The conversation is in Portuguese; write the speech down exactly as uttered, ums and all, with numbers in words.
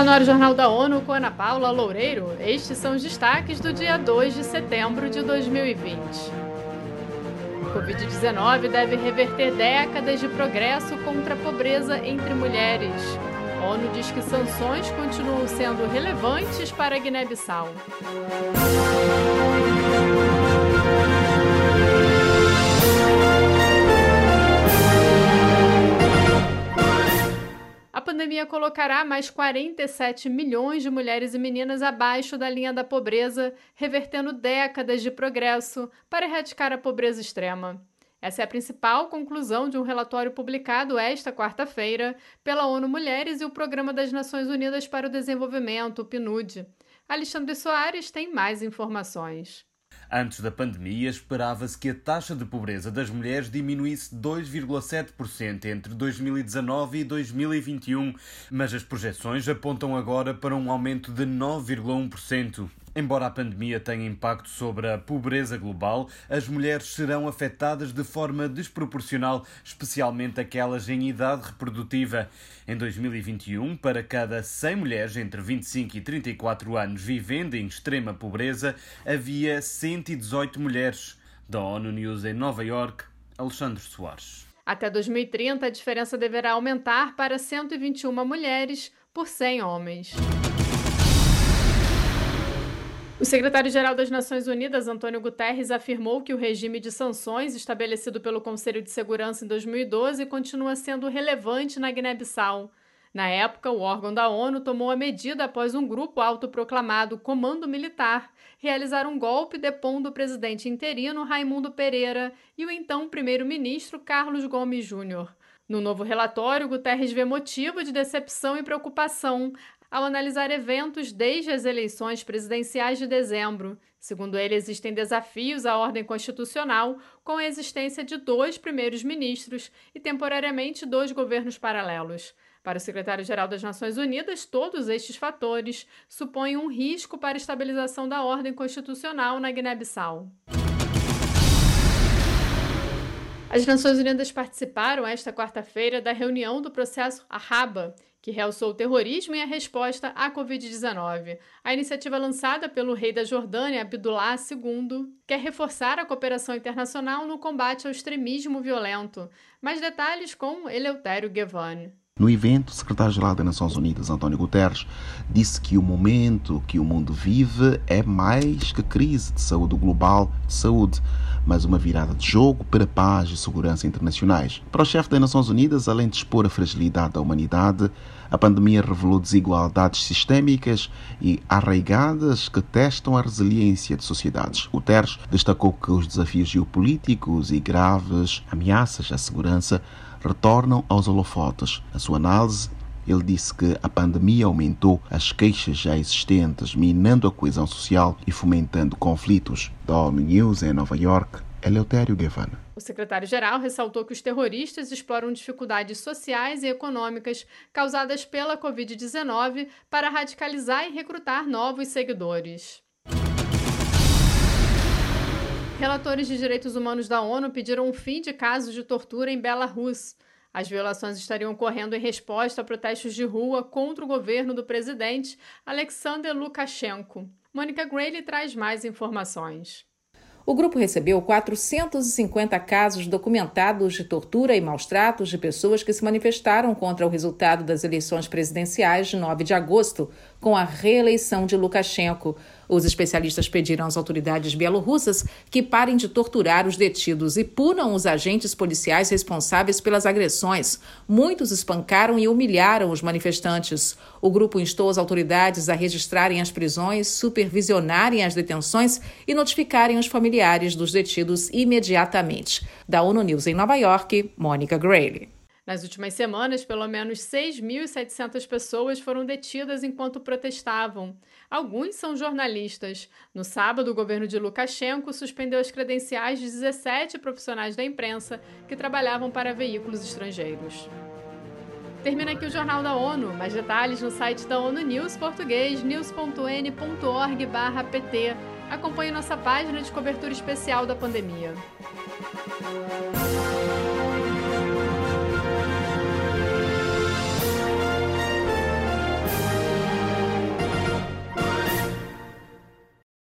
Está no ar o Jornal da ONU com Ana Paula Loureiro. Estes são os destaques do dia dois de setembro de dois mil e vinte. covid dezenove deve reverter décadas de progresso contra a pobreza entre mulheres. A ONU diz que sanções continuam sendo relevantes para a Guiné-Bissau. A pandemia colocará mais quarenta e sete milhões de mulheres e meninas abaixo da linha da pobreza, revertendo décadas de progresso para erradicar a pobreza extrema. Essa é a principal conclusão de um relatório publicado esta quarta-feira pela ONU Mulheres e o Programa das Nações Unidas para o Desenvolvimento, o P N U D. Alexandre Soares tem mais informações. Antes da pandemia, esperava-se que a taxa de pobreza das mulheres diminuísse dois vírgula sete por cento entre dois mil e dezanove e dois mil e vinte e um, mas as projeções apontam agora para um aumento de nove vírgula um por cento. Embora a pandemia tenha impacto sobre a pobreza global, as mulheres serão afetadas de forma desproporcional, especialmente aquelas em idade reprodutiva. Em dois mil e vinte e um, para cada cem mulheres entre vinte e cinco e trinta e quatro anos vivendo em extrema pobreza, havia cento e dezoito mulheres. Da ONU News em Nova Iorque, Alexandre Soares. Até dois mil e trinta, a diferença deverá aumentar para cento e vinte e uma mulheres por cem homens. O secretário-geral das Nações Unidas, Antônio Guterres, afirmou que o regime de sanções estabelecido pelo Conselho de Segurança em dois mil e doze continua sendo relevante na Guiné-Bissau. Na época, o órgão da ONU tomou a medida após um grupo autoproclamado Comando Militar realizar um golpe depondo o presidente interino Raimundo Pereira e o então primeiro-ministro Carlos Gomes Júnior. No novo relatório, Guterres vê motivo de decepção e preocupação ao analisar eventos desde as eleições presidenciais de dezembro. Segundo ele, existem desafios à ordem constitucional com a existência de dois primeiros ministros e, temporariamente, dois governos paralelos. Para o secretário-geral das Nações Unidas, todos estes fatores supõem um risco para a estabilização da ordem constitucional na Guiné-Bissau. As Nações Unidas participaram esta quarta-feira da reunião do processo Arraba, que realçou o terrorismo e a resposta à covid dezenove. A iniciativa lançada pelo rei da Jordânia, Abdullah segundo, quer reforçar a cooperação internacional no combate ao extremismo violento. Mais detalhes com Eleutério Gavan. No evento, o secretário-geral das Nações Unidas, António Guterres, disse que o momento que o mundo vive é mais que crise de saúde global de saúde, mas uma virada de jogo para paz e segurança internacionais. Para o chefe das Nações Unidas, além de expor a fragilidade da humanidade, a pandemia revelou desigualdades sistémicas e arraigadas que testam a resiliência de sociedades. Guterres destacou que os desafios geopolíticos e graves ameaças à segurança retornam aos holofotes. Na sua análise, ele disse que a pandemia aumentou as queixas já existentes, minando a coesão social e fomentando conflitos. Da ONU News em Nova Iorque, Eleutério Gavan. O secretário-geral ressaltou que os terroristas exploram dificuldades sociais e econômicas causadas pela covid dezenove para radicalizar e recrutar novos seguidores. Relatores de direitos humanos da ONU pediram um fim de casos de tortura em Belarus. As violações estariam ocorrendo em resposta a protestos de rua contra o governo do presidente Alexander Lukashenko. Mônica Grayle traz mais informações. O grupo recebeu quatrocentos e cinquenta casos documentados de tortura e maus-tratos de pessoas que se manifestaram contra o resultado das eleições presidenciais de nove de agosto, com a reeleição de Lukashenko. Os especialistas pediram às autoridades bielorrussas que parem de torturar os detidos e punam os agentes policiais responsáveis pelas agressões. Muitos espancaram e humilharam os manifestantes. O grupo instou as autoridades a registrarem as prisões, supervisionarem as detenções e notificarem os familiares dos detidos imediatamente. Da ONU News em Nova Iorque, Mônica Grayle. Nas últimas semanas, pelo menos seis mil e setecentas pessoas foram detidas enquanto protestavam. Alguns são jornalistas. No sábado, o governo de Lukashenko suspendeu as credenciais de dezessete profissionais da imprensa que trabalhavam para veículos estrangeiros. Termina aqui o Jornal da ONU. Mais detalhes no site da ONU News português, news ponto n ponto org barra p t. Acompanhe nossa página de cobertura especial da pandemia.